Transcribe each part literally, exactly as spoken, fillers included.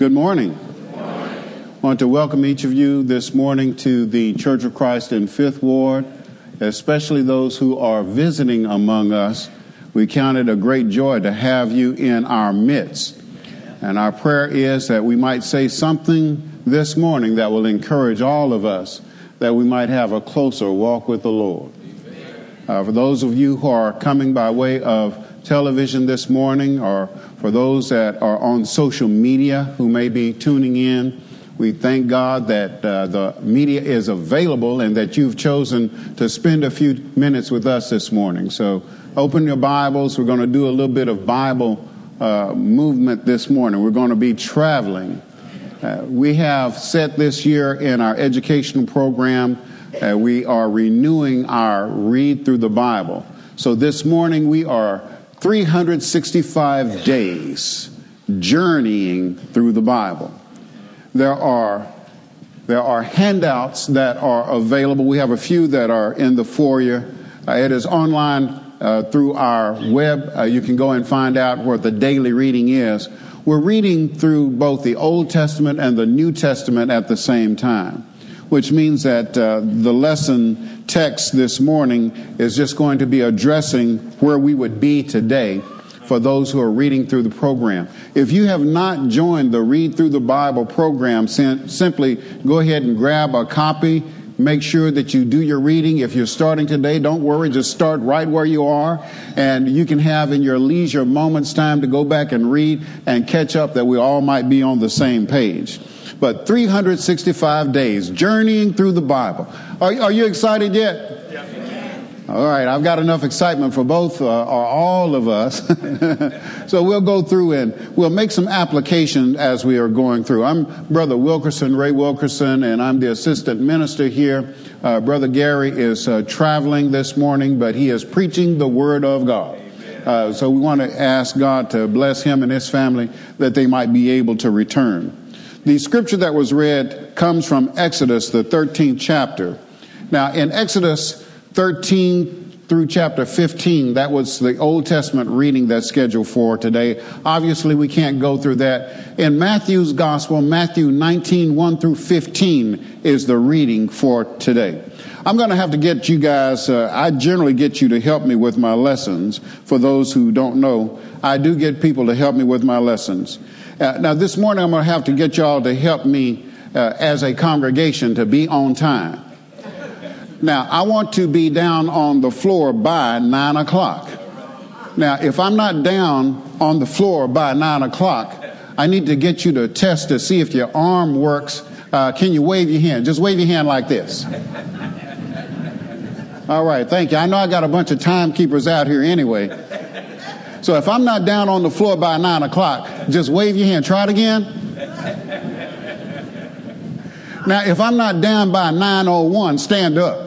Good morning. Good morning. I want to welcome each of you this morning to the Church of Christ in Fifth Ward, especially those who are visiting among us. We count it a great joy to have you in our midst. And our prayer is that we might say something this morning that will encourage all of us, that we might have a closer walk with the Lord. Uh, for those of you who are coming by way of television this morning, or for those that are on social media who may be tuning in, we thank God that uh, the media is available and that you've chosen to spend a few minutes with us this morning. So open your Bibles. We're going to do a little bit of Bible uh, movement this morning. We're going to be traveling. Uh, we have set this year in our educational program, uh, we are renewing our read through the Bible. So this morning we are three hundred sixty-five days journeying through the Bible. There are there are handouts that are available. We have a few that are in the foyer. Uh, it is online uh, through our web. Uh, you can go and find out what the daily reading is. We're reading through both the Old Testament and the New Testament at the same time, which means that uh, the lesson text this morning is just going to be addressing where we would be today for those who are reading through the program. If you have not joined the Read Through the Bible program, sim- simply go ahead and grab a copy. Make sure that you do your reading. If you're starting today, don't worry. Just start right where you are. And you can have in your leisure moments time to go back and read and catch up, that we all might be on the same page. But three hundred sixty-five days journeying through the Bible. Are, are you excited yet? All right, I've got enough excitement for both uh, or all of us. So we'll go through and we'll make some application as we are going through. I'm Brother Wilkerson, Ray Wilkerson, and I'm the assistant minister here. Uh, Brother Gary is uh, traveling this morning, but he is preaching the Word of God. Uh, so we want to ask God to bless him and his family, that they might be able to return. The scripture that was read comes from Exodus, the thirteenth chapter. Now, in Exodus thirteen through chapter fifteen, that was the Old Testament reading that's scheduled for today. Obviously, we can't go through that. In Matthew's Gospel, Matthew nineteen, one through fifteen is the reading for today. I'm going to have to get you guys, uh, I generally get you to help me with my lessons. For those who don't know, I do get people to help me with my lessons. Uh, now, this morning, I'm going to have to get y'all to help me uh, as a congregation to be on time. Now, I want to be down on the floor by nine o'clock. Now, if I'm not down on the floor by nine o'clock, I need to get you to test to see if your arm works. Uh, can you wave your hand? Just wave your hand like this. All right, thank you. I know I got a bunch of timekeepers out here anyway. So if I'm not down on the floor by nine o'clock, just wave your hand. Try it again. Now, if I'm not down by nine oh one, stand up.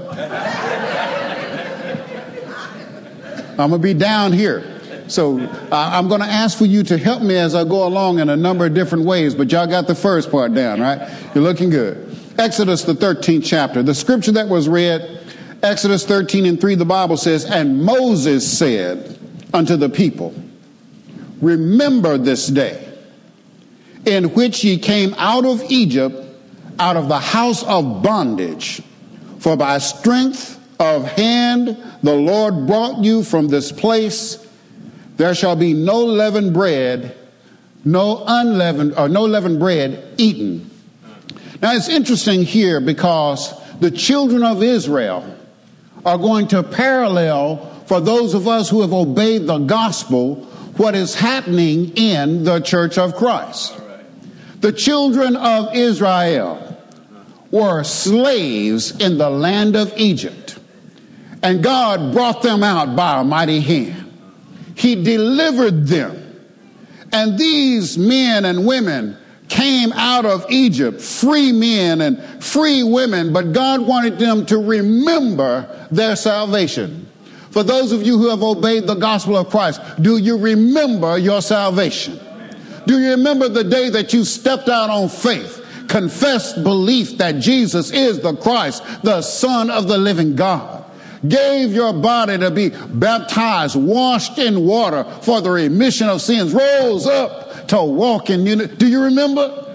I'm going to be down here. So uh, I'm going to ask for you to help me as I go along in a number of different ways, but y'all got the first part down, right? You're looking good. Exodus, the thirteenth chapter. The scripture that was read, Exodus thirteen and three, the Bible says, "And Moses said unto the people, Remember this day in which ye came out of Egypt, out of the house of bondage. For by strength of hand the Lord brought you from this place. There shall be no leavened bread, no unleavened, or no leavened bread eaten." Now it's interesting here because the children of Israel are going to parallel, for those of us who have obeyed the gospel, what is happening in the Church of Christ. The children of Israel were slaves in the land of Egypt, and God brought them out by a mighty hand. He delivered them, and these men and women came out of Egypt, free men and free women, but God wanted them to remember their salvation. For those of you who have obeyed the gospel of Christ, do you remember your salvation? Do you remember the day that you stepped out on faith, confessed belief that Jesus is the Christ, the Son of the living God, gave your body to be baptized, washed in water for the remission of sins, rose up to walk in unity? Do you remember?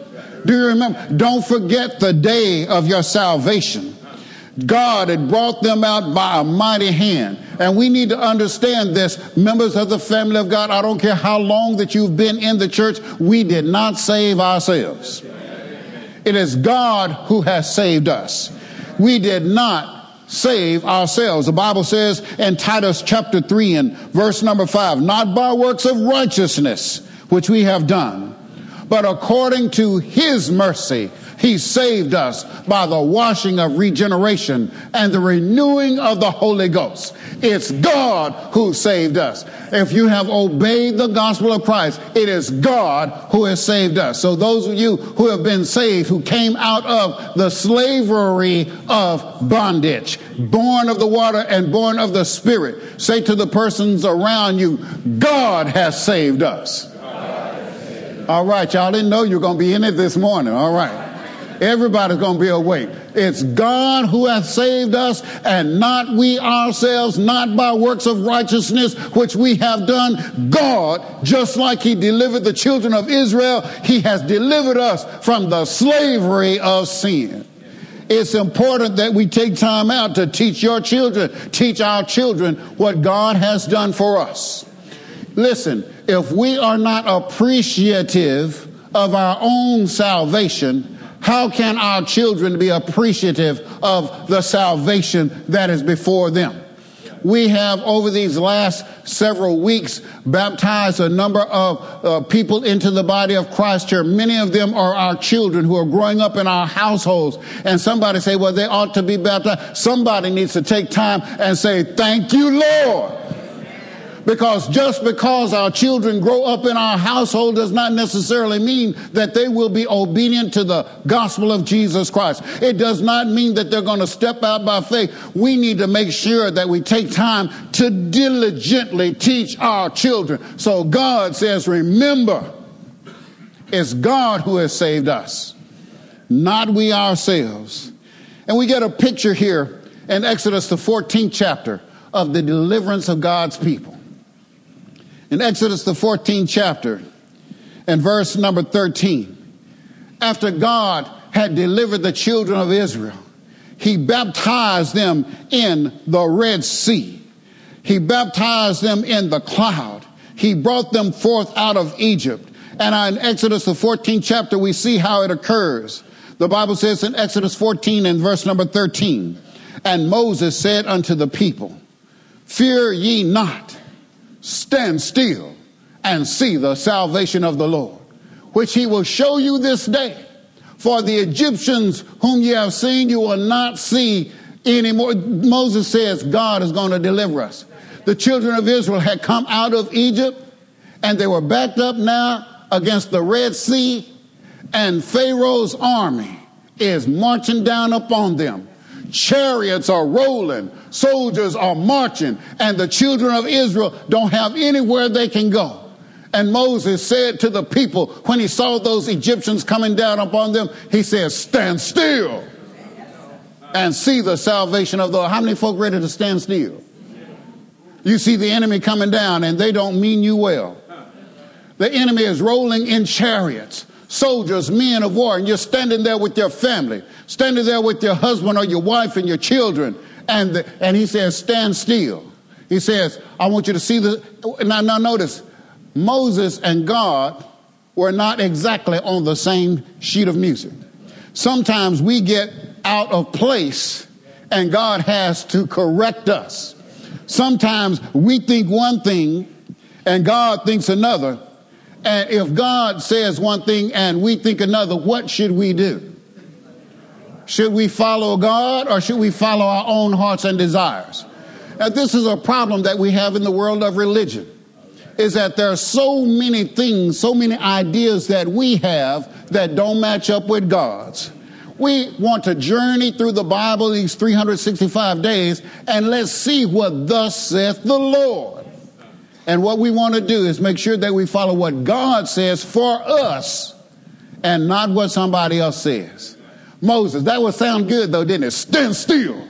Do you remember? Don't forget the day of your salvation. God had brought them out by a mighty hand. And we need to understand this, members of the family of God. I don't care how long that you've been in the church, we did not save ourselves. It is God who has saved us. We did not save ourselves. The Bible says in Titus chapter three and verse number five, not by works of righteousness which we have done, but according to his mercy, he saved us by the washing of regeneration and the renewing of the Holy Ghost. It's God who saved us. If you have obeyed the gospel of Christ, it is God who has saved us. So those of you who have been saved, who came out of the slavery of bondage, born of the water and born of the Spirit, say to the persons around you, God has saved us. All right, y'all didn't know you were going to be in it this morning. All right. Everybody's going to be awake. It's God who hath saved us, and not we ourselves, not by works of righteousness which we have done. God, just like he delivered the children of Israel, he has delivered us from the slavery of sin. It's important that we take time out to teach your children, teach our children what God has done for us. Listen, if we are not appreciative of our own salvation, how can our children be appreciative of the salvation that is before them? We have, over these last several weeks, baptized a number of uh, people into the body of Christ here. Many of them are our children who are growing up in our households. And somebody say, well, they ought to be baptized. Somebody needs to take time and say, thank you, Lord. Because just because our children grow up in our household does not necessarily mean that they will be obedient to the gospel of Jesus Christ. It does not mean that they're going to step out by faith. We need to make sure that we take time to diligently teach our children. So God says, remember, it's God who has saved us, not we ourselves. And we get a picture here in Exodus, the fourteenth chapter, of the deliverance of God's people. In Exodus, the fourteenth chapter, and verse number thirteen, after God had delivered the children of Israel, he baptized them in the Red Sea. He baptized them in the cloud. He brought them forth out of Egypt. And in Exodus, the fourteenth chapter, we see how it occurs. The Bible says in Exodus fourteen and verse number thirteen, and Moses said unto the people, fear ye not. Stand still and see the salvation of the Lord, which he will show you this day. For the Egyptians whom ye have seen, you will not see anymore. Moses says God is going to deliver us. The children of Israel had come out of Egypt, and they were backed up now against the Red Sea, and Pharaoh's army is marching down upon them. Chariots are rolling, soldiers are marching, and the children of Israel don't have anywhere they can go. And Moses said to the people, when he saw those Egyptians coming down upon them, he said, stand still and see the salvation of the Lord. How many folk ready to stand still? You see the enemy coming down, and they don't mean you well. The enemy is rolling in chariots, soldiers, men of war, and you're standing there with your family, standing there with your husband or your wife and your children, and the, and he says, stand still. He says, I want you to see the, now, now notice, Moses and God were not exactly on the same sheet of music. Sometimes we get out of place and God has to correct us. Sometimes we think one thing and God thinks another. And if God says one thing and we think another, what should we do? Should we follow God or should we follow our own hearts and desires? Now, this is a problem that we have in the world of religion, is that there are so many things, so many ideas that we have that don't match up with God's. We want to journey through the Bible these three hundred sixty-five days, and let's see what thus saith the Lord. And what we want to do is make sure that we follow what God says for us and not what somebody else says. Moses, that would sound good though, didn't it? Stand still.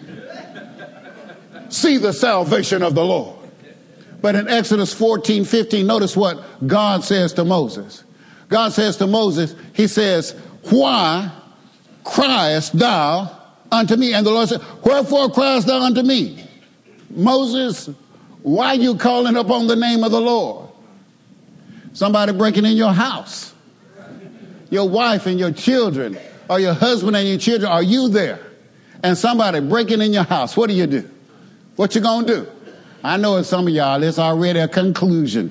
See the salvation of the Lord. But in Exodus fourteen, fifteen, notice what God says to Moses. God says to Moses, he says, why criest thou unto me? And the Lord said, wherefore criest thou unto me? Moses, why are you calling upon the name of the Lord? Somebody breaking in your house. Your wife and your children, or your husband and your children, are you there? And somebody breaking in your house, what do you do? What you gonna do? I know in some of y'all, it's already a conclusion.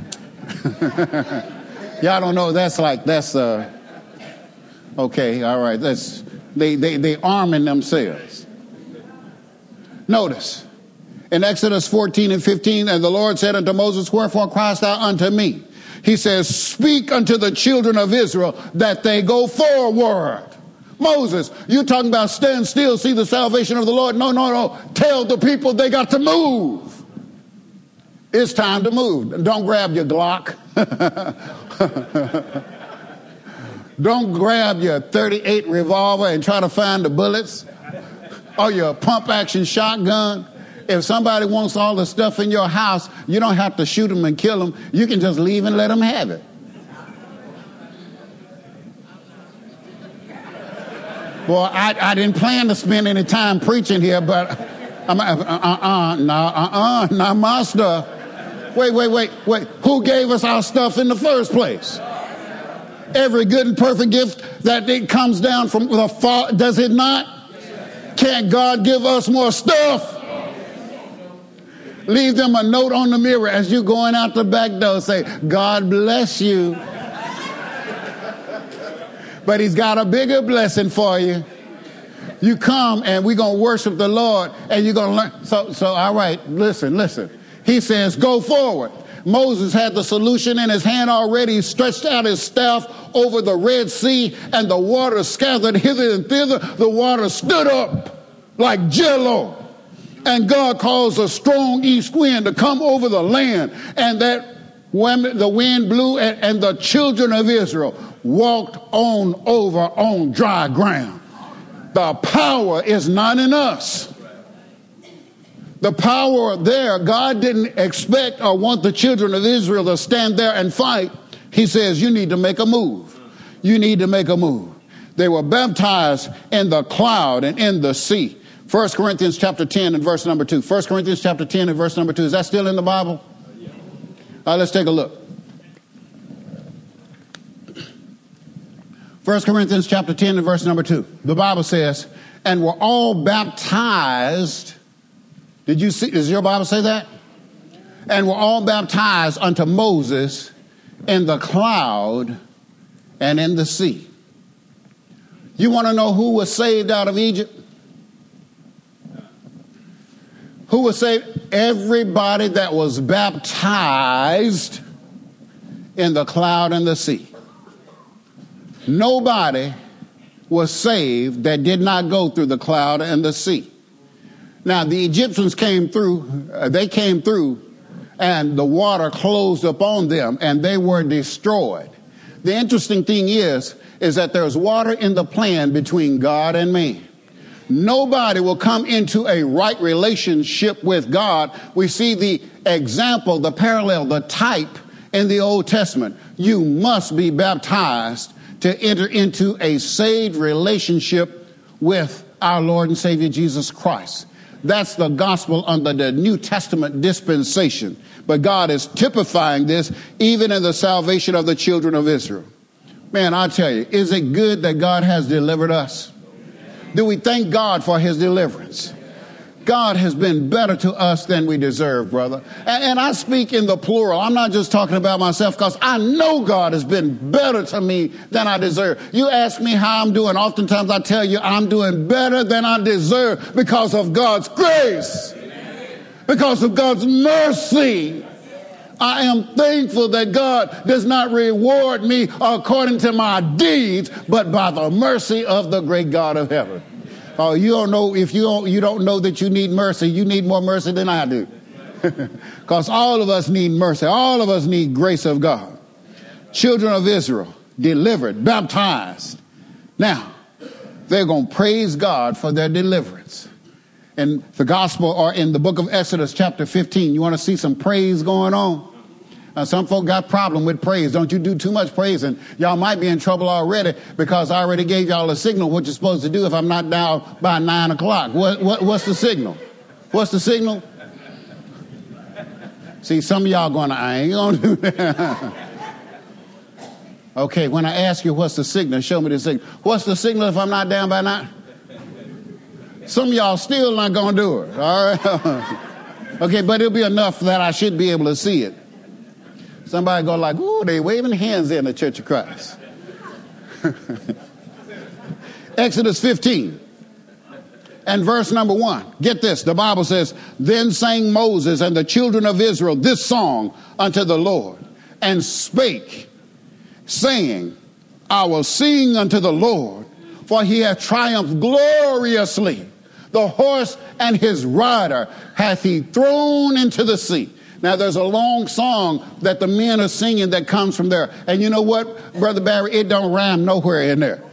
Y'all don't know that's like, that's, uh, okay, all right, that's, they, they, they arming themselves. Notice, in Exodus fourteen and fifteen, and the Lord said unto Moses, wherefore criest thou unto me? He says, speak unto the children of Israel that they go forward. Moses, you talking about stand still, see the salvation of the Lord? No, no, no. Tell the people they got to move. It's time to move. Don't grab your Glock. Don't grab your thirty-eight revolver and try to find the bullets or your pump action shotgun. If somebody wants all the stuff in your house, you don't have to shoot them and kill them. You can just leave and let them have it. Boy, I, I didn't plan to spend any time preaching here, but I'm uh, uh, uh, no, uh, uh, not my stuff. Wait, wait, wait, wait. Who gave us our stuff in the first place? Every good and perfect gift that it comes down from the Father, does it not? Can't God give us more stuff? Leave them a note on the mirror as you're going out the back door. Say, God bless you. But he's got a bigger blessing for you. You come and we're going to worship the Lord and you're going to learn. So, so, all right, listen, listen. He says, go forward. Moses had the solution in his hand already. He stretched out his staff over the Red Sea and the water scattered hither and thither. The water stood up like jello. And God caused a strong east wind to come over the land. And that when the wind blew and, and the children of Israel walked on over on dry ground. The power is not in us. The power there, God didn't expect or want the children of Israel to stand there and fight. He says, you need to make a move. You need to make a move. They were baptized in the cloud and in the sea. First Corinthians chapter ten and verse number two. First Corinthians chapter ten and verse number two. Is that still in the Bible? All right, let's take a look. First Corinthians chapter ten and verse number two. The Bible says, and were all baptized. Did you see? Does your Bible say that? And were all baptized unto Moses in the cloud and in the sea. You want to know who was saved out of Egypt? Who was saved? Everybody that was baptized in the cloud and the sea. Nobody was saved that did not go through the cloud and the sea. Now, the Egyptians came through, uh, they came through, and the water closed upon them, and they were destroyed. The interesting thing is, is that there's water in the plan between God and man. Nobody will come into a right relationship with God. We see the example, the parallel, the type in the Old Testament. You must be baptized to enter into a saved relationship with our Lord and Savior Jesus Christ. That's the gospel under the New Testament dispensation. But God is typifying this even in the salvation of the children of Israel. Man, I tell you, is it good that God has delivered us? Do we thank God for his deliverance? God has been better to us than we deserve, brother. And, and I speak in the plural. I'm not just talking about myself, because I know God has been better to me than I deserve. You ask me how I'm doing. Oftentimes I tell you I'm doing better than I deserve because of God's grace, because of God's mercy. I am thankful that God does not reward me according to my deeds, but by the mercy of the great God of heaven. Oh, you don't know, if you don't, you don't know that you need mercy, you need more mercy than I do. Because all of us need mercy. All of us need grace of God. Children of Israel, delivered, baptized. Now, they're going to praise God for their deliverance. In the gospel, or in the book of Exodus chapter fifteen, you want to see some praise going on? Uh, some folk got problem with praise. Don't you do too much praise, and y'all might be in trouble already because I already gave y'all a signal what you're supposed to do if I'm not down by nine o'clock. What, what, what's the signal? What's the signal? See, some of y'all going, I ain't going to do that. Okay, when I ask you what's the signal, show me the signal. What's the signal if I'm not down by nine? Some of y'all still not going to do it, all right? Okay, but it'll be enough that I should be able to see it. Somebody go like, ooh, they waving hands in the Church of Christ. Exodus fifteen and verse number one. Get this, the Bible says, then sang Moses and the children of Israel this song unto the Lord, and spake, saying, I will sing unto the Lord, for he hath triumphed gloriously. The horse and his rider hath he thrown into the sea. Now, there's a long song that the men are singing that comes from there. And you know what, Brother Barry? It don't rhyme nowhere in there.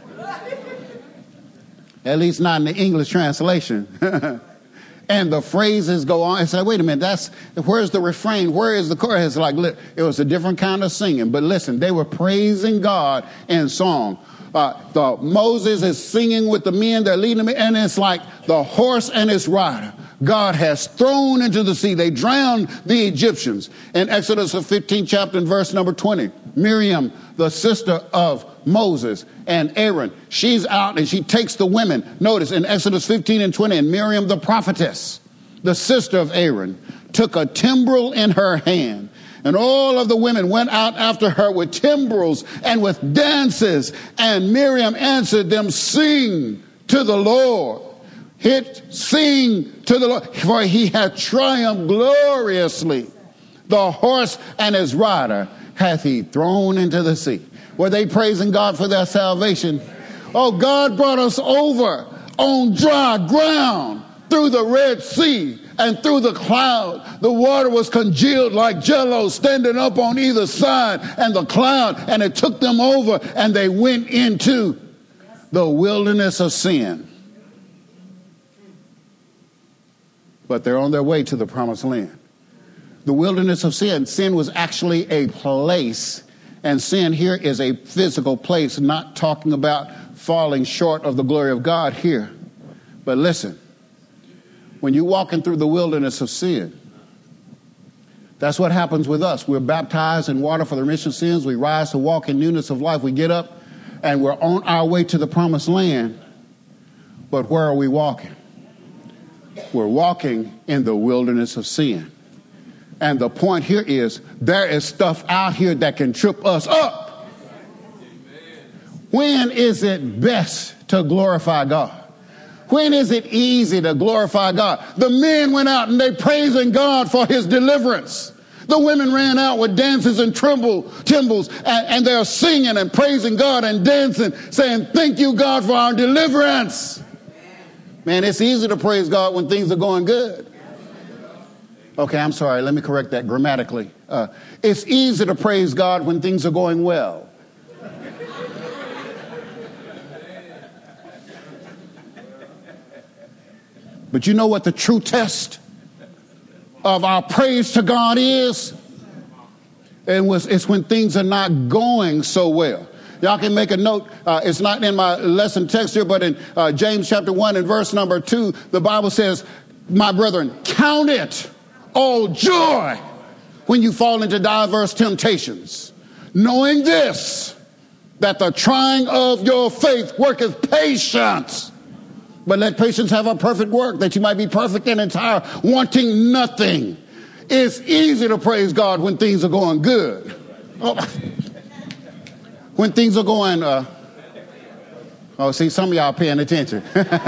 At least not in the English translation. And the phrases go on. I said, wait a minute, that's where's the refrain? Where is the chorus? Like, it was a different kind of singing. But listen, they were praising God in song. Uh, the Moses is singing with the men, they're leading them, and it's like the horse and its rider God has thrown into the sea. They drowned the Egyptians. In Exodus fifteen chapter and verse number twenty, Miriam, the sister of Moses and Aaron, she's out and she takes the women. Notice in Exodus fifteen and twenty, and Miriam the prophetess, the sister of Aaron, took a timbrel in her hand. And all of the women went out after her with timbrels and with dances. And Miriam answered them, sing to the Lord. Hit, sing to the Lord, for he hath triumphed gloriously. The horse and his rider hath he thrown into the sea. Were they praising God for their salvation? Oh, God brought us over on dry ground through the Red Sea. And through the cloud, the water was congealed like jello standing up on either side, and the cloud, and it took them over, and they went into the wilderness of sin. But they're on their way to the promised land. The wilderness of sin. Sin was actually a place, and sin here is a physical place, not talking about falling short of the glory of God here. But listen. When you're walking through the wilderness of sin, that's what happens with us. We're baptized in water for the remission of sins. We rise to walk in newness of life. We get up and we're on our way to the promised land. But where are we walking? We're walking in the wilderness of sin. And the point here is there is stuff out here that can trip us up. When is it best to glorify God? When is it easy to glorify God? The men went out and they praising God for his deliverance. The women ran out with dances and tremble, timbrels, and, and they're singing and praising God and dancing, saying, thank you, God, for our deliverance. Man, it's easy to praise God when things are going good. Okay, I'm sorry. Let me correct that grammatically. Uh, it's easy to praise God when things are going well. But you know what the true test of our praise to God is? It was, it's when things are not going so well. Y'all can make a note. Uh, it's not in my lesson text here, but in uh, James chapter one and verse number two, the Bible says, my brethren, count it all joy when you fall into diverse temptations, knowing this, that the trying of your faith worketh patience. But let patience have a perfect work, that you might be perfect and entire, wanting nothing. It's easy to praise God when things are going good. Oh, when things are going, uh, oh, see, some of y'all paying attention.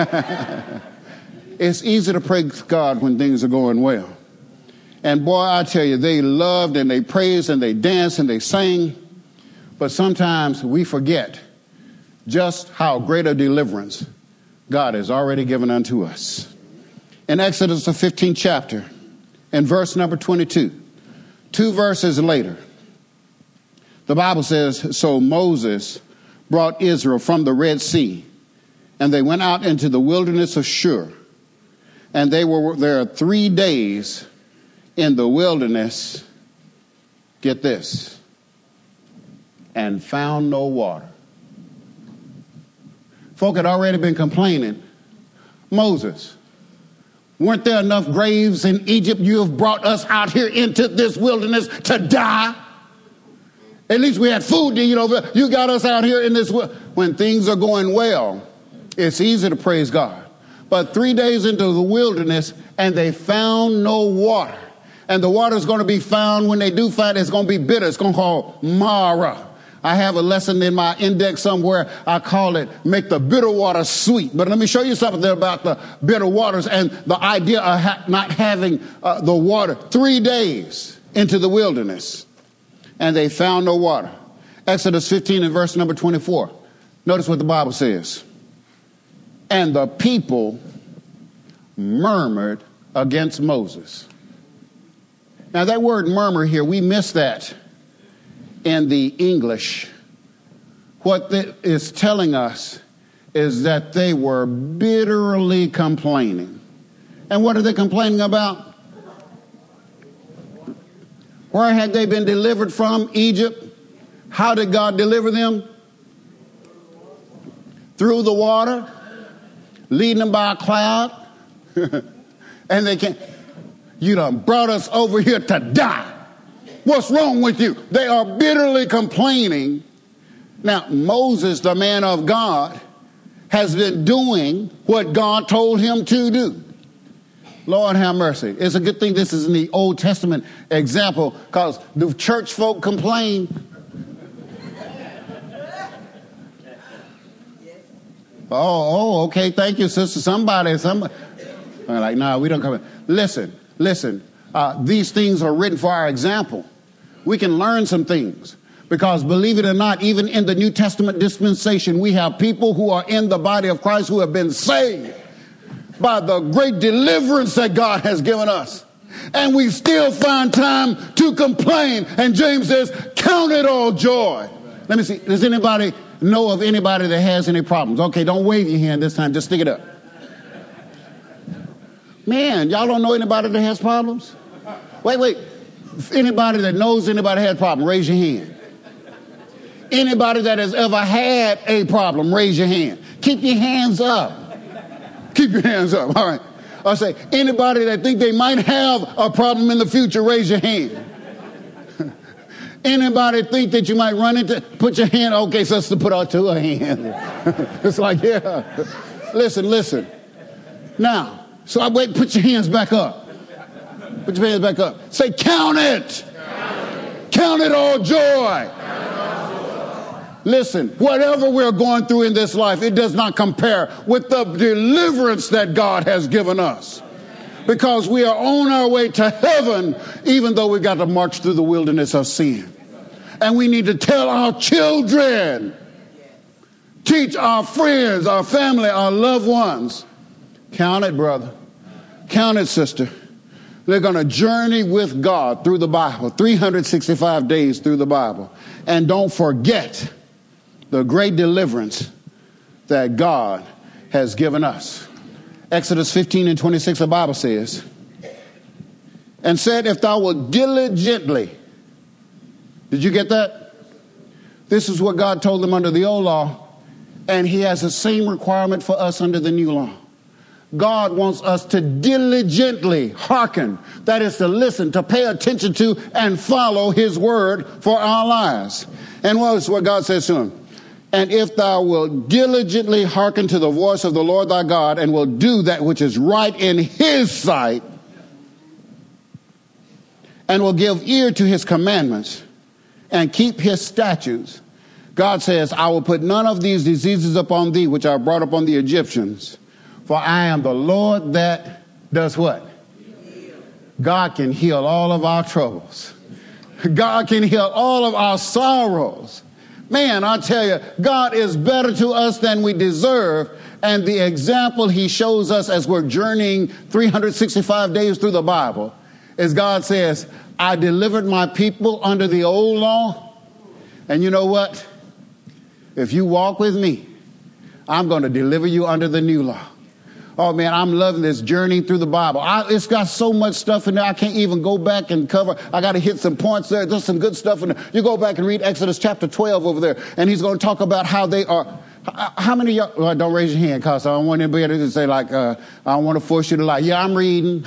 It's easy to praise God when things are going well. And boy, I tell you, they loved and they praised and they danced and they sang. But sometimes we forget just how great a deliverance God has already given unto us. In Exodus, the fifteenth chapter, in verse number twenty-two, two verses later, the Bible says, so Moses brought Israel from the Red Sea, and they went out into the wilderness of Shur, and they were there three days in the wilderness get this, and found no water. Folk had already been complaining. Moses, weren't there enough graves in Egypt? You have brought us out here into this wilderness to die. At least we had food to eat over. You got us out here in this. When things are going well, it's easy to praise God. But three days into the wilderness, and they found no water. And the water is going to be found. When they do find it, it's going to be bitter. It's going to call Mara. I have a lesson in my index somewhere. I call it make the bitter water sweet. But let me show you something there about the bitter waters and the idea of ha- not having uh, the water. Three days into the wilderness, and they found no water. Exodus fifteen and verse number twenty-four. Notice what the Bible says. And the people murmured against Moses. Now that word murmur here, we miss that in the English. What it is telling us is that they were bitterly complaining. And what are they complaining about? Where had they been delivered from? Egypt. How did God deliver them? Through the water, leading them by a cloud. And they can't. You done brought us over here to die. What's wrong with you? They are bitterly complaining. Now, Moses, the man of God, has been doing what God told him to do. Lord have mercy. It's a good thing this is in the Old Testament example, because the church folk complain. Oh, oh, okay. Thank you, sister. Somebody, somebody. I'm like, no, nah, we don't come. Listen, listen. Uh, these things are written for our example. We can learn some things because, believe it or not, even in the New Testament dispensation, we have people who are in the body of Christ who have been saved by the great deliverance that God has given us. And we still find time to complain. And James says, count it all joy. Let me see. Does anybody know of anybody that has any problems? Okay, don't wave your hand this time. Just stick it up. Man, y'all don't know anybody that has problems? Wait, wait. If anybody that knows anybody has a problem, raise your hand. Anybody that has ever had a problem, raise your hand. Keep your hands up. Keep your hands up. All right. I'll say, anybody that think they might have a problem in the future, raise your hand. Anybody think that you might run into, put your hand, okay, sister, put out two hands. It's like, yeah. Listen, listen. Now, so I wait, put your hands back up. Put your hands back up. Say, count it. Count it, count it all joy. Listen, whatever we're going through in this life, it does not compare with the deliverance that God has given us. Because we are on our way to heaven, even though we've got to march through the wilderness of sin. And we need to tell our children, teach our friends, our family, our loved ones. Count it, brother. Count it, sister. They're going to journey with God through the Bible, three hundred sixty-five days through the Bible. And don't forget the great deliverance that God has given us. Exodus fifteen and twenty-six, the Bible says, and said, if thou wilt diligently, did you get that? This is what God told them under the old law, and he has the same requirement for us under the new law. God wants us to diligently hearken, that is to listen, to pay attention to, and follow his word for our lives. And what is what God says to him? And if thou wilt diligently hearken to the voice of the Lord thy God, and will do that which is right in his sight, and will give ear to his commandments, and keep his statutes, God says, I will put none of these diseases upon thee, which I brought upon the Egyptians. For I am the Lord that does what? God can heal all of our troubles. God can heal all of our sorrows. Man, I tell you, God is better to us than we deserve. And the example he shows us as we're journeying three hundred sixty-five days through the Bible is God says, I delivered my people under the old law. And you know what? If you walk with me, I'm going to deliver you under the new law. Oh, man, I'm loving this journey through the Bible. I, it's got so much stuff in there, I can't even go back and cover. I got to hit some points there. There's some good stuff in there. You go back and read Exodus chapter twelve over there, and he's going to talk about how they are. How many of y'all, well, don't raise your hand, because I don't want anybody to say, like, uh, I don't want to force you to lie. Yeah, I'm reading.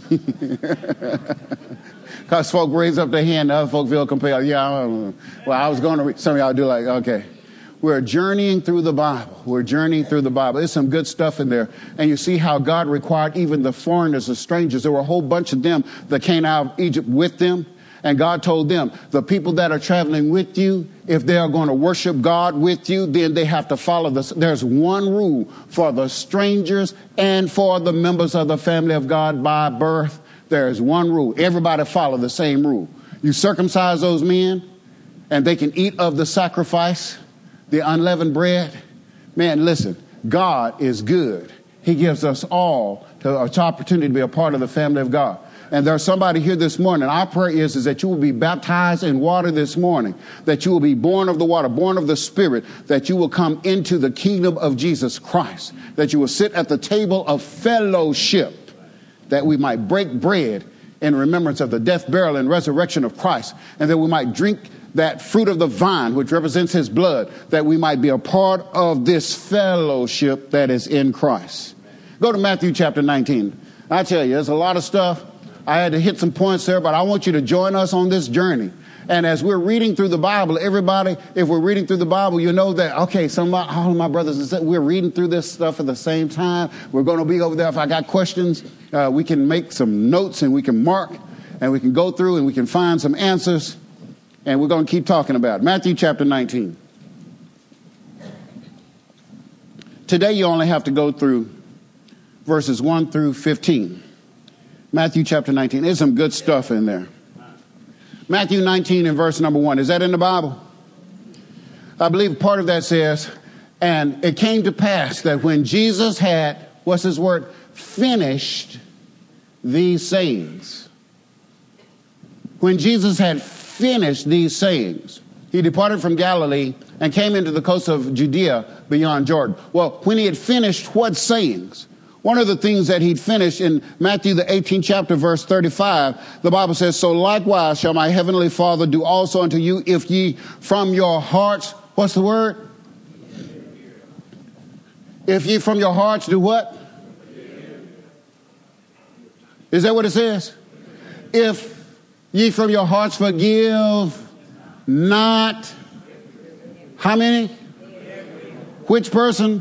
Because folk raise up their hand, the other folk feel compelled. Yeah, I'm, well, I was going to read. Some of y'all do like, okay. We're journeying through the Bible. We're journeying through the Bible. There's some good stuff in there. And you see how God required even the foreigners, the strangers. There were a whole bunch of them that came out of Egypt with them. And God told them, the people that are traveling with you, if they are going to worship God with you, then they have to follow this. There's one rule for the strangers and for the members of the family of God by birth. There's one rule. Everybody follow the same rule. You circumcise those men, and they can eat of the sacrifice, the unleavened bread. Man, listen, God is good. He gives us all the opportunity to be a part of the family of God. And there's somebody here this morning. Our prayer is, is that you will be baptized in water this morning, that you will be born of the water, born of the Spirit, that you will come into the kingdom of Jesus Christ, that you will sit at the table of fellowship, that we might break bread in remembrance of the death, burial, and resurrection of Christ, and that we might drink that fruit of the vine, which represents his blood, that we might be a part of this fellowship that is in Christ. Go to Matthew chapter nineteen. I tell you, there's a lot of stuff. I had to hit some points there, but I want you to join us on this journey. And as we're reading through the Bible, everybody, if we're reading through the Bible, you know that, okay, some of my, all of my brothers and sisters, we're reading through this stuff at the same time. We're going to be over there. If I got questions, uh, we can make some notes and we can mark and we can go through and we can find some answers. And we're going to keep talking about it. Matthew chapter nineteen. Today you only have to go through verses one through fifteen. Matthew chapter nineteen. There's some good stuff in there. Matthew nineteen and verse number one. Is that in the Bible? I believe part of that says, and it came to pass that when Jesus had, what's his word? Finished these sayings. When Jesus had finished these sayings, he departed from Galilee and came into the coast of Judea beyond Jordan. Well, when he had finished what sayings? One of the things that he'd finished in Matthew, the eighteenth chapter, verse thirty-five, the Bible says, so likewise shall my heavenly Father do also unto you if ye from your hearts, what's the word? If ye from your hearts do what? Is that what it says? If ye from your hearts forgive not, how many? Which person?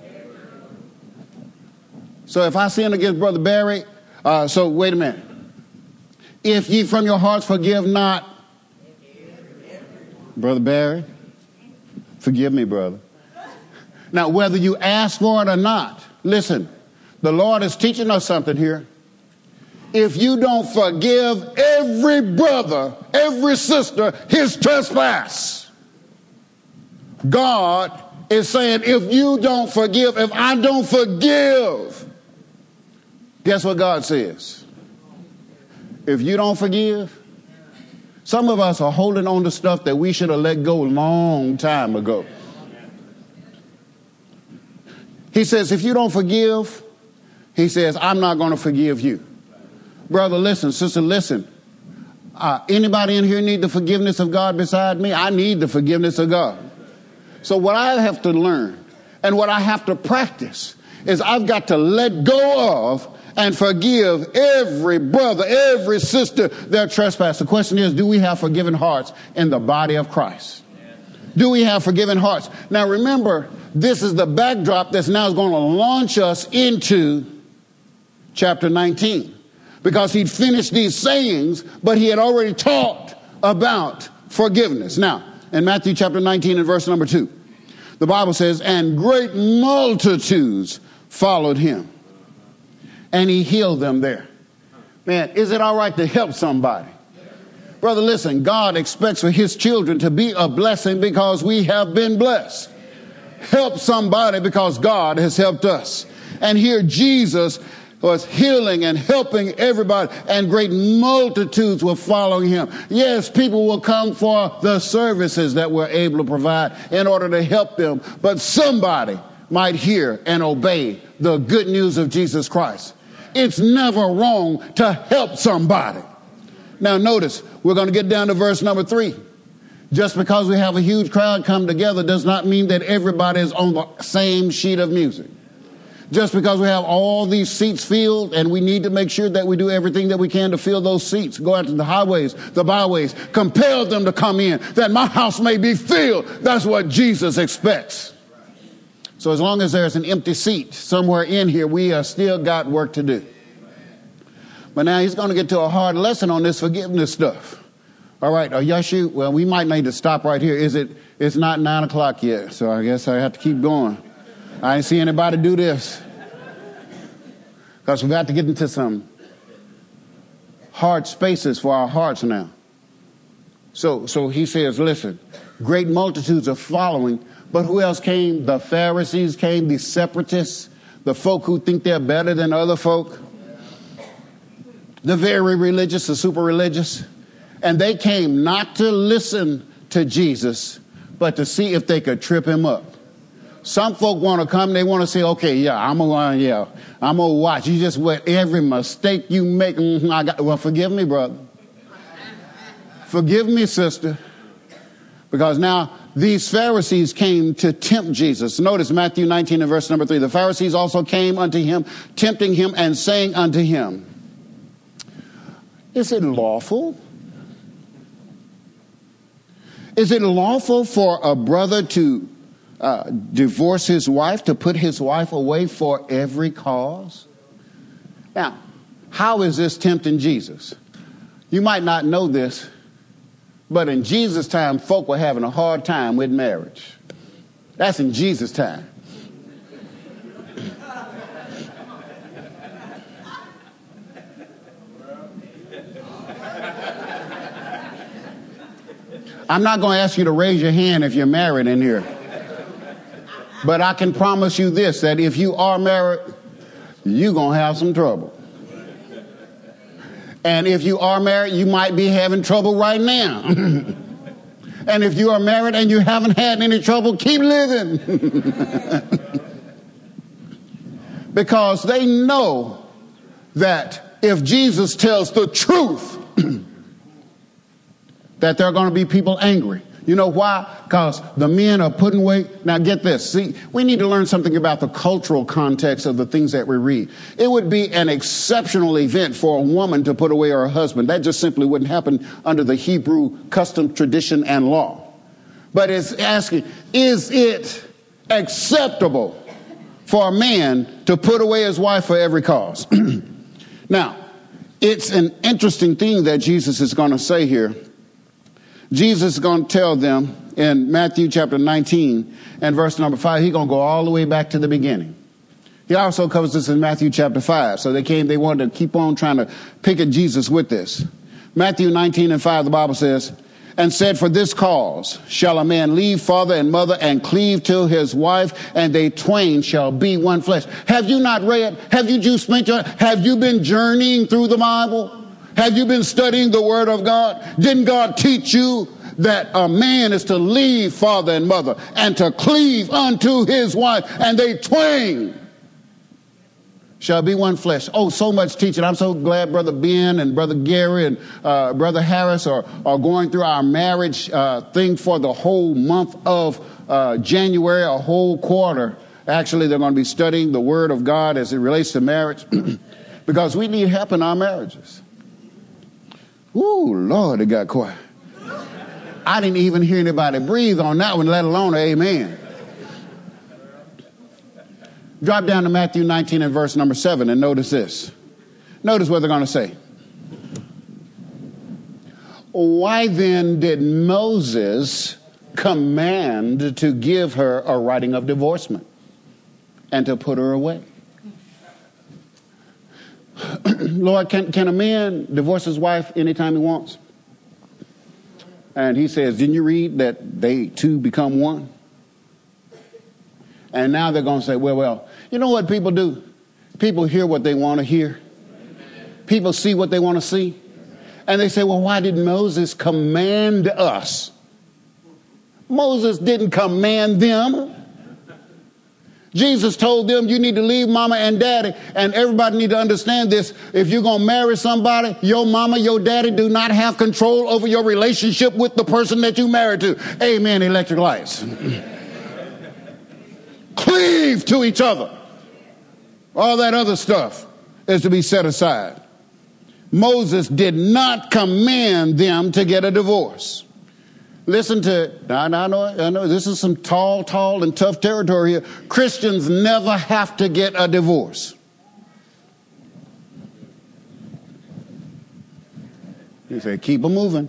So if I sin against Brother Barry, uh, so wait a minute. If ye from your hearts forgive not, Brother Barry, forgive me, brother. Now, whether you ask for it or not, listen, the Lord is teaching us something here. If you don't forgive every brother, every sister, his trespass, God is saying, if you don't forgive, if I don't forgive, guess what God says? If you don't forgive, some of us are holding on to stuff that we should have let go a long time ago. He says, if you don't forgive, he says, I'm not going to forgive you. Brother, listen, sister, listen. Uh, anybody in here need the forgiveness of God beside me? I need the forgiveness of God. So what I have to learn and what I have to practice is I've got to let go of and forgive every brother, every sister their trespass. The question is, do we have forgiven hearts in the body of Christ? Do we have forgiven hearts? Now remember, this is the backdrop that's now going to launch us into chapter nineteen. Because he'd finished these sayings, but he had already talked about forgiveness. Now, in Matthew chapter nineteen and verse number two, the Bible says, and great multitudes followed him, and he healed them there. Man, is it all right to help somebody? Brother, listen, God expects for his children to be a blessing because we have been blessed. Help somebody because God has helped us. And here Jesus was healing and helping everybody, and great multitudes were following him. Yes, people will come for the services that we're able to provide in order to help them, but somebody might hear and obey the good news of Jesus Christ. It's never wrong to help somebody. Now notice, we're going to get down to verse number three. Just because we have a huge crowd come together does not mean that everybody is on the same sheet of music. Just because we have all these seats filled, and we need to make sure that we do everything that we can to fill those seats. Go out to the highways, the byways, compel them to come in, that my house may be filled. That's what Jesus expects. So as long as there's an empty seat somewhere in here, we have still got work to do. But now he's going to get to a hard lesson on this forgiveness stuff. All right, uh, Yashu, well, we might need to stop right here. Is it? It's not nine o'clock yet, so I guess I have to keep going. I ain't see anybody do this. Because we got to get into some hard spaces for our hearts now. So, so he says, listen, great multitudes are following, but who else came? The Pharisees came, the separatists, the folk who think they're better than other folk, the very religious, the super religious. And they came not to listen to Jesus, but to see if they could trip him up. Some folk want to come, they want to say, okay, yeah, I'm going to, yeah, I'm going to watch. You just what every mistake you make. Mm-hmm, I got, well, forgive me, brother. Forgive me, sister. Because now these Pharisees came to tempt Jesus. Notice Matthew nineteen and verse number three. The Pharisees also came unto him, tempting him and saying unto him, is it lawful? Is it lawful for a brother to Uh, divorce his wife, to put his wife away for every cause? Now, how is this tempting Jesus? You might not know this, but in Jesus' time, folk were having a hard time with marriage. That's in Jesus' time. I'm not going to ask you to raise your hand if you're married in here. But I can promise you this, that if you are married, you're going to have some trouble. And if you are married, you might be having trouble right now. And if you are married and you haven't had any trouble, keep living. Because they know that if Jesus tells the truth, that there are going to be people angry. You know why? Because the men are putting away. Now get this. See, we need to learn something about the cultural context of the things that we read. It would be an exceptional event for a woman to put away her husband. That just simply wouldn't happen under the Hebrew custom, tradition, and law. But it's asking, is it acceptable for a man to put away his wife for every cause? Now, it's an interesting thing that Jesus is going to say here. Jesus is going to tell them in Matthew chapter nineteen and verse number five, he's going to go all the way back to the beginning. He also covers this in Matthew chapter five. So they came, they wanted to keep on trying to pick at Jesus with this. Matthew nineteen and five, the Bible says, and said, for this cause shall a man leave father and mother and cleave to his wife, and they twain shall be one flesh. Have you not read? Have you just spent your, have you been journeying through the Bible? Have you been studying the Word of God? Didn't God teach you that a man is to leave father and mother and to cleave unto his wife, and they twain shall be one flesh? Oh, so much teaching. I'm so glad Brother Ben and Brother Gary and uh, Brother Harris are, are going through our marriage uh, thing for the whole month of uh, January, a whole quarter. Actually, they're going to be studying the Word of God as it relates to marriage because we need help in our marriages. Ooh, Lord, it got quiet. I didn't even hear anybody breathe on that one, let alone amen. Drop down to Matthew nineteen and verse number seven and notice this. Notice what they're going to say. Why then did Moses command to give her a writing of divorcement and to put her away? Lord, can, can a man divorce his wife anytime he wants? And he says, didn't you read that they two become one? And now they're going to say, well, well, you know what people do? People hear what they want to hear. People see what they want to see. And they say, well, why did Moses command us? Moses didn't command them. Jesus told them you need to leave mama and daddy, and everybody need to understand this. If you're going to marry somebody, your mama, your daddy do not have control over your relationship with the person that you married to. Amen, electric lights. Cleave to each other. All that other stuff is to be set aside. Moses did not command them to get a divorce. Listen to it. Now, I know, I know this is some tall, tall, and tough territory here. Christians never have to get a divorce. He said, keep them moving.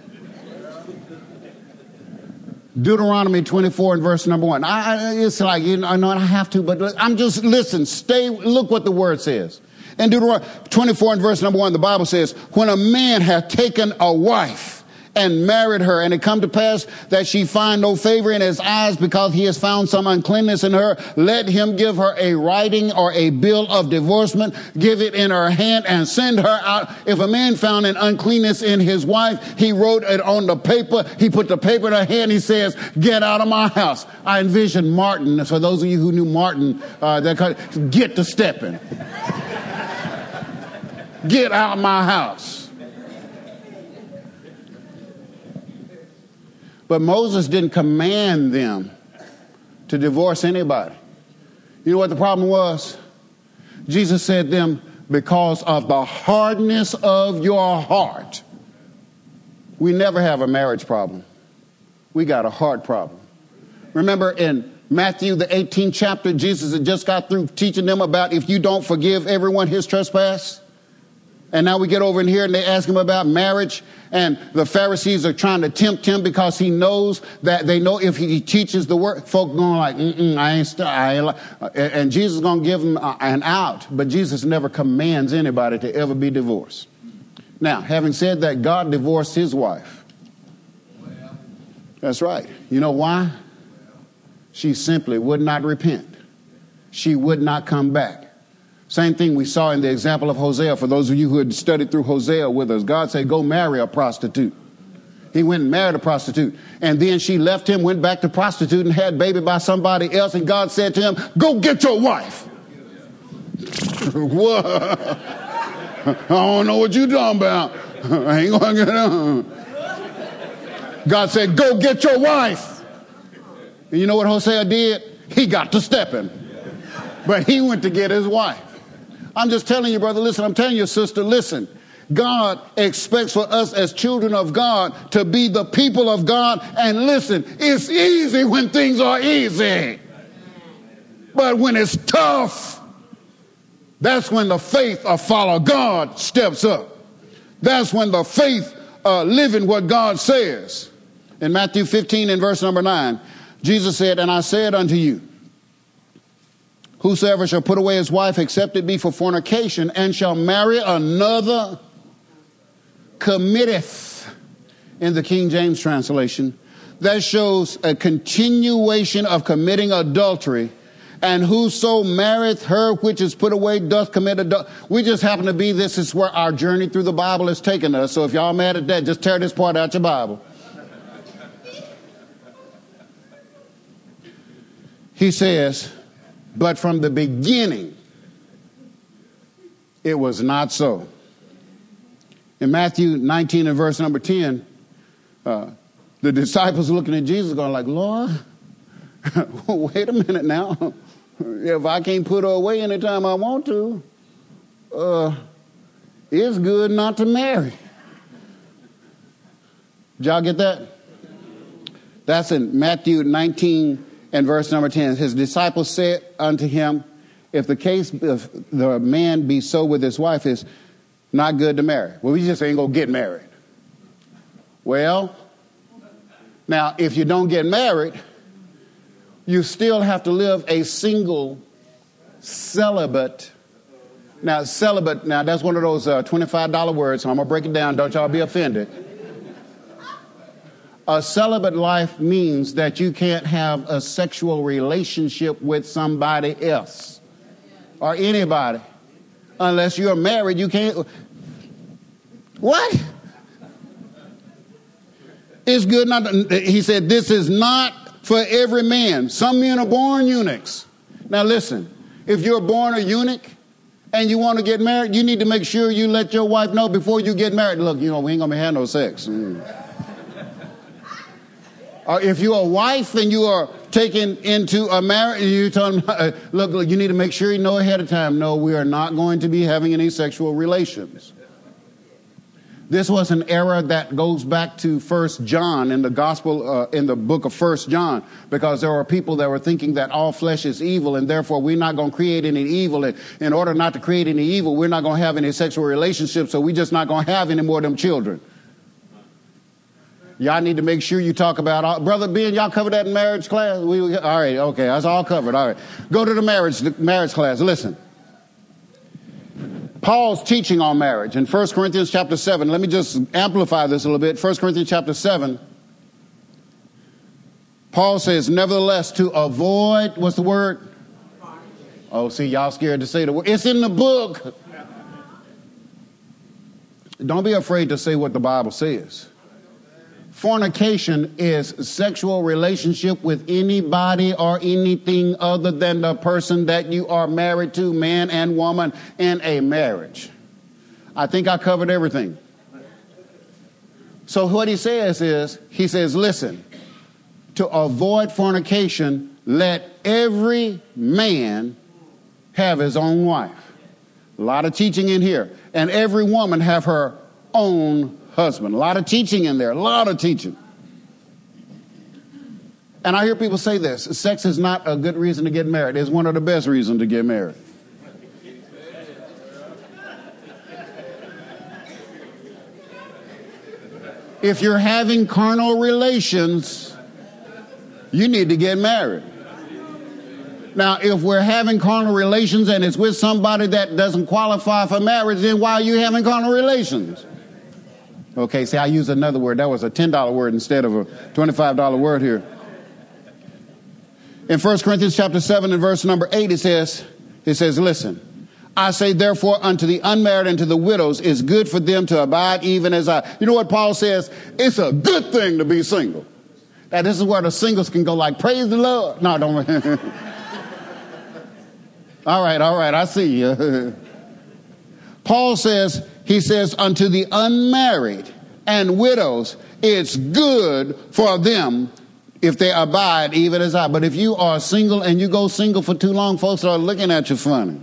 Deuteronomy twenty-four and verse number one. I, it's like, you know, I know I have to, but I'm just, listen, stay, look what the word says. In Deuteronomy twenty-four and verse number one, the Bible says, when a man hath taken a wife and married her, and it come to pass that she find no favor in his eyes because he has found some uncleanness in her, let him give her a writing or a bill of divorcement, give it in her hand and send her out. If a man found an uncleanness in his wife, he wrote it on the paper, he put the paper in her hand, he says, get out of my house. I envision Martin, for those of you who knew Martin, uh, that get to stepping. Get out of my house. But Moses didn't command them to divorce anybody. You know what the problem was? Jesus said to them, because of the hardness of your heart. We never have a marriage problem. We got a heart problem. Remember in Matthew, the eighteenth chapter, Jesus had just got through teaching them about if you don't forgive everyone his trespass. And now we get over in here and they ask him about marriage. And the Pharisees are trying to tempt him because he knows that they know if he teaches the word, folk going like, mm-mm, I ain't, st- I ain't li-. And Jesus is going to give them an out. But Jesus never commands anybody to ever be divorced. Now, having said that, God divorced his wife. That's right. You know why? She simply would not repent. She would not come back. Same thing we saw in the example of Hosea. For those of you who had studied through Hosea with us, God said, go marry a prostitute. He went and married a prostitute. And then she left him, went back to prostitute and had baby by somebody else. And God said to him, go get your wife. What? I don't know what you're talking about. I ain't going to get on. God said, go get your wife. And you know what Hosea did? He got to stepping. But he went to get his wife. I'm just telling you, brother, listen, I'm telling you, sister, listen. God expects for us as children of God to be the people of God. And listen, it's easy when things are easy. But when it's tough, that's when the faith of follow God steps up. That's when the faith uh, living what God says. In Matthew fifteen and verse number nine, Jesus said, and I said unto you, whosoever shall put away his wife, except it be for fornication, and shall marry another, committeth, in the King James translation. That shows a continuation of committing adultery. And whoso marrieth her which is put away doth commit adultery. We just happen to be, this is where our journey through the Bible has taken us. So if y'all mad at that, just tear this part out your Bible. He says, but from the beginning, it was not so. In Matthew nineteen and verse number ten, uh, the disciples looking at Jesus going like, Lord, wait a minute now. If I can't put her away anytime I want to, uh, it's good not to marry. Did y'all get that? That's in Matthew nineteen and verse number ten. His disciples said unto him, if the case of the man be so with his wife, is not good to marry. Well, we just ain't gonna get married. Well, now if you don't get married, you still have to live a single celibate. Now celibate, now that's one of those uh, twenty-five dollar words, so I'm gonna break it down. Don't y'all be offended. A celibate life means that you can't have a sexual relationship with somebody else or anybody. Unless you're married, you can't. What? It's good not to, he said, this is not for every man. Some men are born eunuchs. Now listen, if you're born a eunuch and you want to get married, you need to make sure you let your wife know before you get married. Look, you know, we ain't going to have no sex. Mm. Or if you're a wife and you are taken into a marriage, you tell them, uh, look, look, you need to make sure you know ahead of time. No, we are not going to be having any sexual relations. This was an era that goes back to First John in the gospel, uh, in the book of First John, because there were people that were thinking that all flesh is evil, and therefore we're not going to create any evil. And in order not to create any evil, we're not going to have any sexual relationships, so we're just not going to have any more of them children. Y'all need to make sure you talk about, all, Brother Ben, y'all covered that in marriage class? We, all right, okay, that's all covered. All right, go to the marriage, the marriage class. Listen. Paul's teaching on marriage in First Corinthians chapter seven. Let me just amplify this a little bit. First Corinthians chapter seven. Paul says, nevertheless, to avoid, what's the word? Oh, see, y'all scared to say the word. It's in the book. Don't be afraid to say what the Bible says. Fornication is sexual relationship with anybody or anything other than the person that you are married to, man and woman, in a marriage. I think I covered everything. So what he says is, he says, listen, to avoid fornication, let every man have his own wife. A lot of teaching in here. And every woman have her own husband. A lot of teaching in there. A lot of teaching. And I hear people say this. Sex is not a good reason to get married. It's one of the best reasons to get married. If you're having carnal relations, you need to get married. Now, if we're having carnal relations and it's with somebody that doesn't qualify for marriage, then why are you having carnal relations? Okay, see, I used another word. That was a ten dollar word instead of a twenty-five dollar word here. In First Corinthians chapter seven and verse number eight, it says, it says, listen, I say therefore unto the unmarried and to the widows, it's good for them to abide even as I. You know what Paul says? It's a good thing to be single. Now, this is where the singles can go like, praise the Lord. No, don't. all right, all right, I see you. Paul says, he says, unto the unmarried and widows, it's good for them if they abide even as I. But if you are single and you go single for too long, folks are looking at you funny.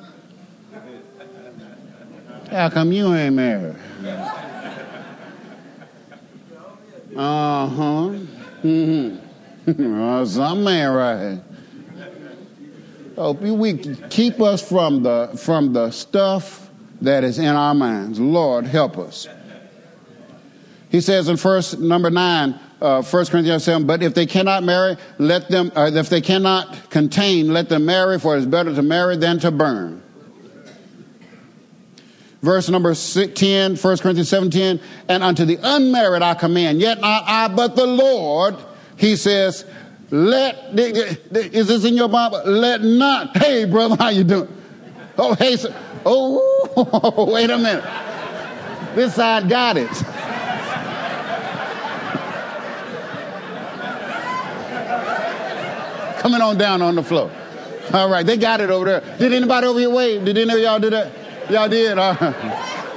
How come you ain't married? Uh-huh. Mm-hmm. Oh, some man right here. Oh, we keep us from the from the stuff that is in our minds. Lord, help us. He says in first number nine, uh, First Corinthians seven, but if they cannot marry, let them. Uh, if they cannot contain, let them marry. For it is better to marry than to burn. Verse number ten, First Corinthians seven ten, and unto the unmarried I command, yet not I, but the Lord. He says, let. Is this in your Bible? Let not. Hey, brother, how you doing? Oh, hey, sir. Oh, wait a minute. This side got it. Coming on down on the floor. All right, they got it over there. Did anybody over here wave? Did any of y'all do that? Y'all did? All right.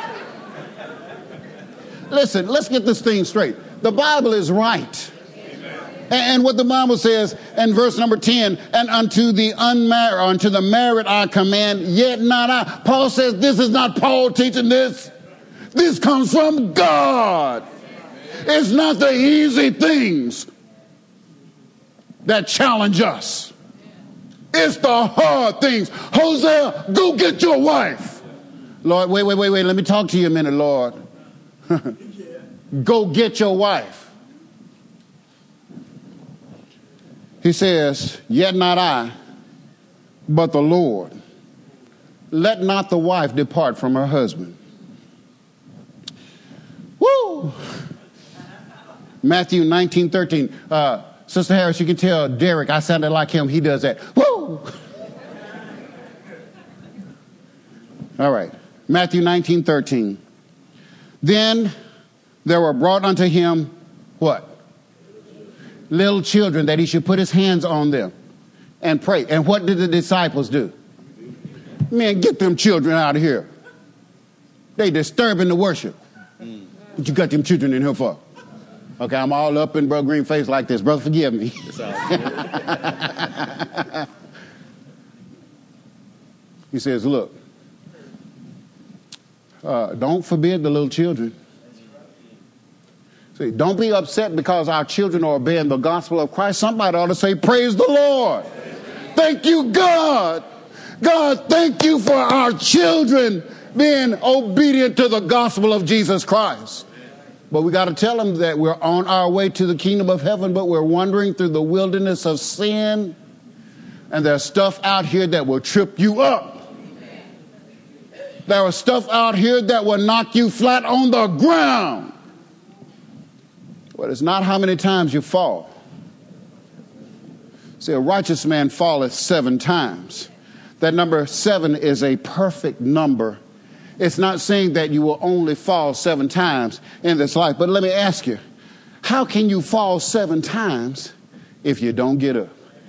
Listen, let's get this thing straight. The Bible is right. And what the Bible says in verse number ten, and unto the unmarried, unto the married I command, yet not I. Paul says this is not Paul teaching this. This comes from God. It's not the easy things that challenge us. It's the hard things. Hosea, go get your wife. Lord, wait, wait, wait, wait. Let me talk to you a minute, Lord. Go get your wife. He says, yet not I, but the Lord. Let not the wife depart from her husband. Woo! Matthew nineteen thirteen. Uh, Sister Harris, you can tell Derek, I sounded like him. He does that. Woo! All right. Matthew nineteen thirteen. Then there were brought unto him what? Little children, that he should put his hands on them. and pray. And what did the disciples do? Man, get them children out of here. They disturbing the worship. What you got them children in here for? Okay, I'm all up in Brother Green's face like this. Brother, forgive me. He says, look, uh, don't forbid the little children. See, don't be upset because our children are obeying the gospel of Christ. Somebody ought to say, praise the Lord. Thank you, God. God, thank you for our children being obedient to the gospel of Jesus Christ. But we got to tell them that we're on our way to the kingdom of heaven, but we're wandering through the wilderness of sin. And there's stuff out here that will trip you up. There is stuff out here that will knock you flat on the ground. But it's not how many times you fall. See, a righteous man falleth seven times. That number seven is a perfect number. It's not saying that you will only fall seven times in this life. But let me ask you, how can you fall seven times if you don't get up?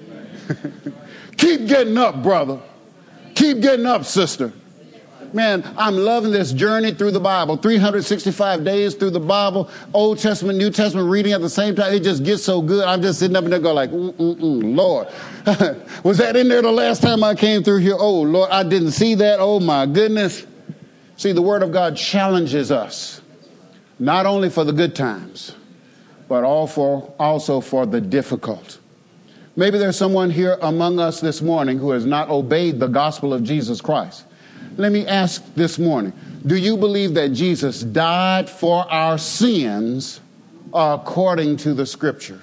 Keep getting up, brother. Keep getting up, sister. Man, I'm loving this journey through the Bible. three hundred sixty-five days through the Bible, Old Testament, New Testament, reading at the same time. It just gets so good. I'm just sitting up and there going like, mm, mm, mm, Lord. Was that in there the last time I came through here? Oh, Lord, I didn't see that. Oh, my goodness. See, the Word of God challenges us, not only for the good times, but all for, also for the difficult. Maybe there's someone here among us this morning who has not obeyed the gospel of Jesus Christ. Let me ask this morning, do you believe that Jesus died for our sins according to the Scripture?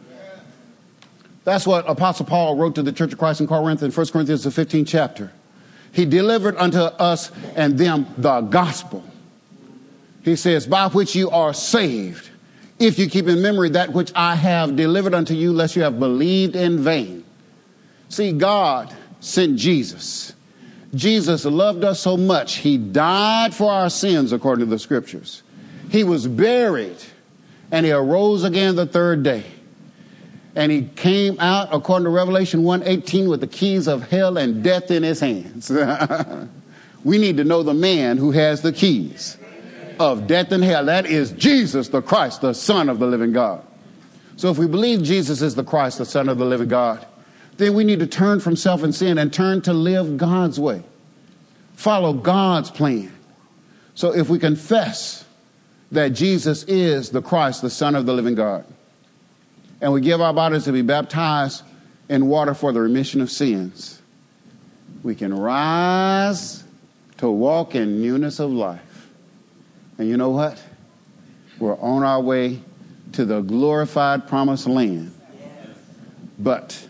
That's what Apostle Paul wrote to the Church of Christ in Corinth in First Corinthians, the fifteenth chapter. He delivered unto us and them the gospel. He says, by which you are saved, if you keep in memory that which I have delivered unto you, lest you have believed in vain. See, God sent Jesus. Jesus loved us so much, he died for our sins according to the Scriptures. He was buried, and he arose again the third day. And he came out, according to Revelation one eighteen, with the keys of hell and death in his hands. We need to know the man who has the keys of death and hell. That is Jesus the Christ, the Son of the living God. So if we believe Jesus is the Christ, the Son of the living God, then we need to turn from self and sin and turn to live God's way. Follow God's plan. So if we confess that Jesus is the Christ, the Son of the living God, and we give our bodies to be baptized in water for the remission of sins, we can rise to walk in newness of life. And you know what? We're on our way to the glorified promised land. But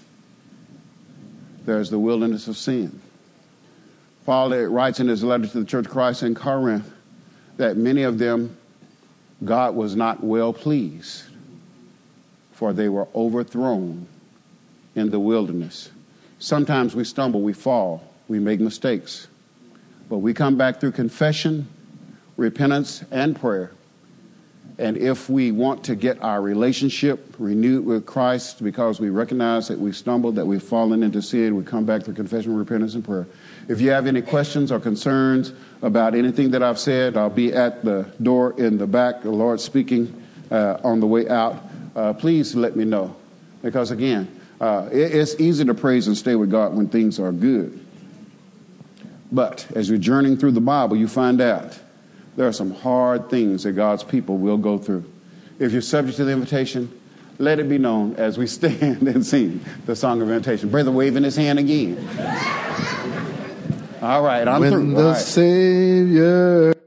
there's the wilderness of sin. Paul writes in his letter to the Church of Christ in Corinth that many of them, God was not well pleased, for they were overthrown in the wilderness. Sometimes we stumble, we fall, we make mistakes. But we come back through confession, repentance, and prayer. And if we want to get our relationship renewed with Christ because we recognize that we've stumbled, that we've fallen into sin, we come back through confession, repentance, and prayer. If you have any questions or concerns about anything that I've said, I'll be at the door in the back, the Lord speaking uh, on the way out. Uh, please let me know. Because again, uh, it, it's easy to praise and stay with God when things are good. But as you're journeying through the Bible, you find out there are some hard things that God's people will go through. If you're subject to the invitation, let it be known as we stand and sing the song of invitation. Brother waving his hand again. All right, I'm when through. the All right. Savior